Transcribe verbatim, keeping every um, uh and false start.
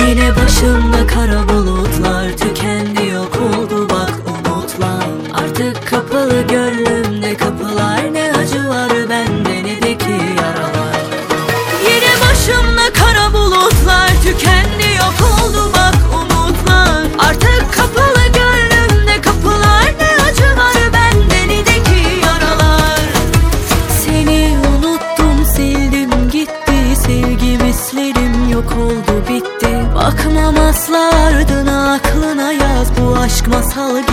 Yine başımda kara bulutlar, tükendi yok oldu bak umutlar. Artık kapalı gönlümde kapılar, ne acı var bende ne de ki yaralar. Yine başımda kara bulutlar, tükendi yok oldu bak umutlar. Artık kapalı gönlümde kapılar, ne acı var bende ne de ki yaralar. Seni unuttum, sildim gitti, sevgi mislerim yok oldu bitti. Bakmam asla ardına, aklına yaz, bu aşk masal